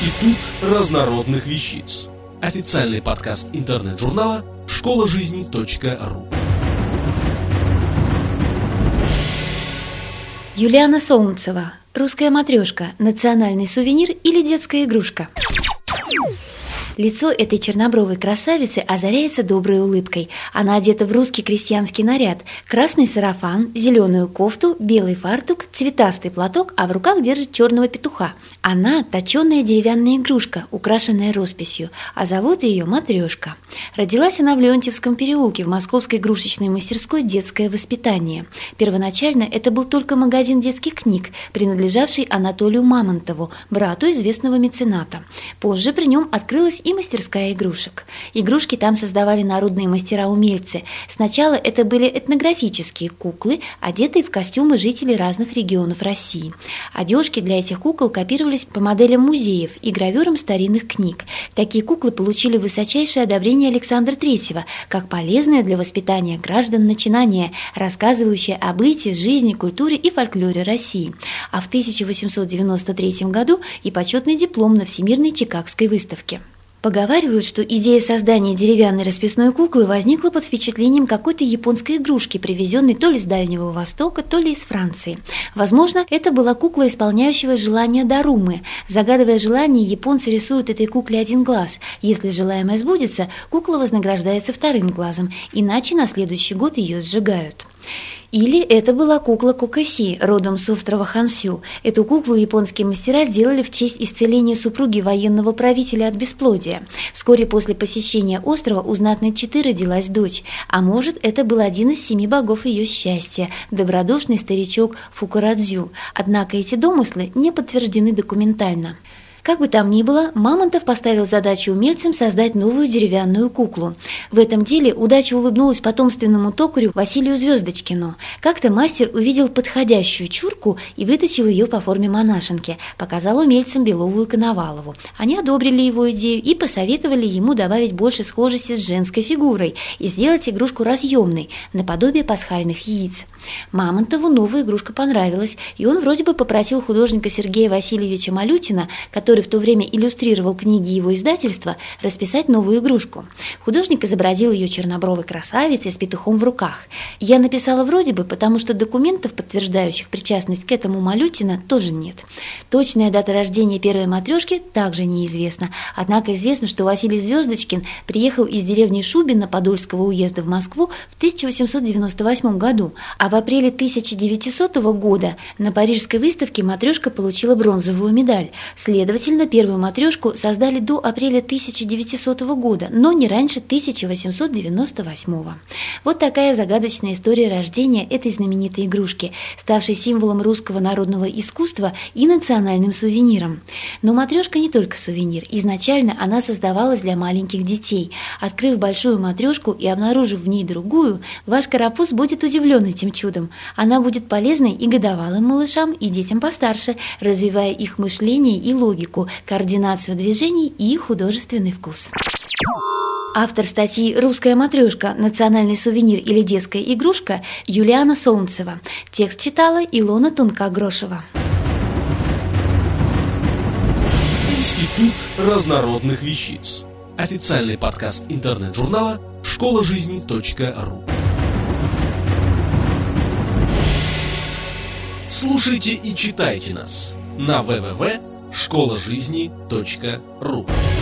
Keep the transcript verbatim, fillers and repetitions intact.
Институт разнородных вещиц. Официальный подкаст интернет-журнала школа жизни точка ру. Юлиана Солнцева. Русская матрешка. Национальный сувенир или детская игрушка? Лицо этой чернобровой красавицы озаряется доброй улыбкой. Она одета в русский крестьянский наряд. Красный сарафан, зеленую кофту, белый фартук, цветастый платок, а в руках держит черного петуха. Она – точеная деревянная игрушка, украшенная росписью, а зовут ее Матрешка. Родилась она в Леонтьевском переулке в московской игрушечной мастерской «Детское воспитание». Первоначально это был только магазин детских книг, принадлежавший Анатолию Мамонтову, брату известного мецената. Позже при нем открылась и мастерская игрушек. Игрушки там создавали народные мастера-умельцы. Сначала это были этнографические куклы, одетые в костюмы жителей разных регионов России. Одежки для этих кукол копировались по моделям музеев и гравюрам старинных книг. Такие куклы получили высочайшее одобрение Александра Третьего, как полезное для воспитания граждан начинание, рассказывающее о быте, жизни, культуре и фольклоре России. А в тысяча восемьсот девяносто третьем году и почетный диплом на Всемирной Чикагской выставке. Поговаривают, что идея создания деревянной расписной куклы возникла под впечатлением какой-то японской игрушки, привезенной то ли с Дальнего Востока, то ли из Франции. Возможно, это была кукла исполняющего желание Дарумы. Загадывая желание, японцы рисуют этой кукле один глаз. Если желаемое сбудется, кукла вознаграждается вторым глазом, иначе на следующий год ее сжигают. Или это была кукла Кокоси, родом с острова Хансю. Эту куклу японские мастера сделали в честь исцеления супруги военного правителя от бесплодия. Вскоре после посещения острова у знатной четы родилась дочь, а может, это был один из семи богов ее счастья, добродушный старичок Фукурадзю. Однако эти домыслы не подтверждены документально. Как бы там ни было, Мамонтов поставил задачу умельцам создать новую деревянную куклу. В этом деле удача улыбнулась потомственному токарю Василию Звездочкину. Как-то мастер увидел подходящую чурку и выточил ее по форме монашенки, показал умельцам Белову и Коновалову. Они одобрили его идею и посоветовали ему добавить больше схожести с женской фигурой и сделать игрушку разъемной, наподобие пасхальных яиц. Мамонтову новая игрушка понравилась, и он вроде бы попросил художника Сергея Васильевича Малютина, который в то время иллюстрировал книги его издательства, расписать новую игрушку. Художник изобразил ее чернобровой красавицей с петухом в руках. Я написала вроде бы, потому что документов, подтверждающих причастность к этому Малютина, тоже нет. Точная дата рождения первой матрешки также неизвестна, однако известно, что Василий Звездочкин приехал из деревни Шубино Подольского уезда в Москву в тысяча восемьсот девяносто восьмом году, а в апреле тысяча девятисотого года на Парижской выставке матрешка получила бронзовую медаль. Следовательно, первую матрешку создали до апреля тысяча девятисотого года, но не раньше тысяча восемьсот девяносто восьмого. Вот такая загадочная история рождения этой знаменитой игрушки, ставшей символом русского народного искусства и национальным сувениром. Но матрешка не только сувенир. Изначально она создавалась для маленьких детей. Открыв большую матрешку и обнаружив в ней другую, ваш карапуз будет удивлен этим чудом. Она будет полезной и годовалым малышам, и детям постарше, развивая их мышление и логику, координацию движений и художественный вкус. Автор статьи «Русская матрешка. Национальный сувенир или детская игрушка» Юлиана Солнцева. Текст читала Илона Тонкогрошева. Институт разнородных вещиц. Официальный подкаст интернет-журнала школа жизни точка ру. Слушайте и читайте нас на дабл ю дабл ю дабл ю точка школа жизни точка ру.